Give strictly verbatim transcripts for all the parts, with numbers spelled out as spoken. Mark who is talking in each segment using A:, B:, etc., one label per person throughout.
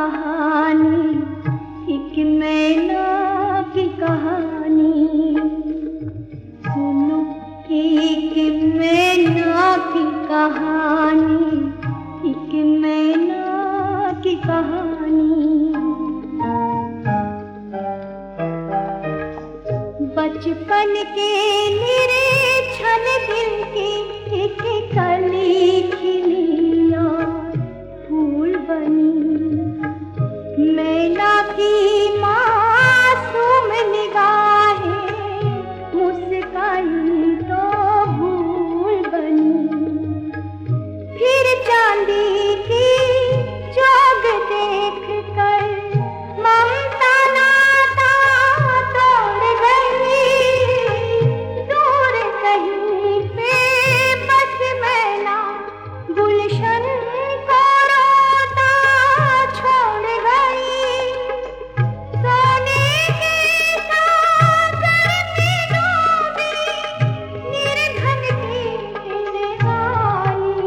A: कहानी, एक मैना की कहानी। सुनो एक मैना की कहानी, एक मैना की कहानी। बचपन के निरीक्षण दिल की एक कली खिली और फूल बनी। मैना की मासूम निगाहें मुस्काई तो भूल बनी। फिर चांदी की चौक देख कर ममता नाता तोड़ गई। दूर कहीं पे बस मैना गुलशन को रोता छोड़ गई। सोने के सागर में डूबी निर्धन की निगाहें।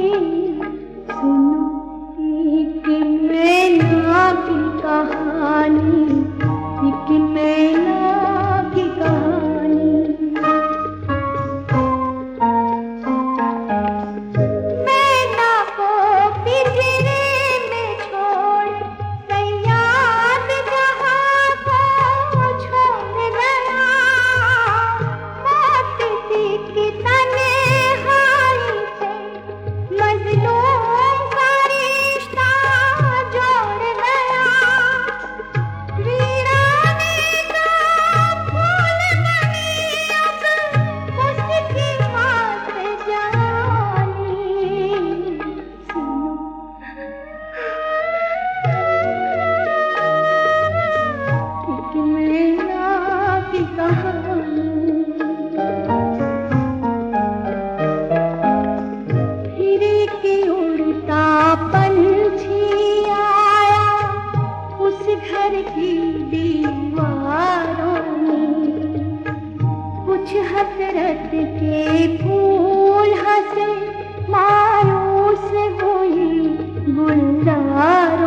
A: सुनो एक मैना की कहानी, एक मैना की कहानी। मैना को पिंजरे में छोड़ सयाद जहां को छोड़ गया। मौत की तन्हाई से मजलूम का रिश्ता जोड़ गया। वीराने का फूल बनी अब उसकी बात जानी। सुनो एक मैना की कहानी। फिर एक उड़ता पंछी आया उस घर की दीवारों में। कुछ हसरत के फूल हंसे मायूस हुई गुलजार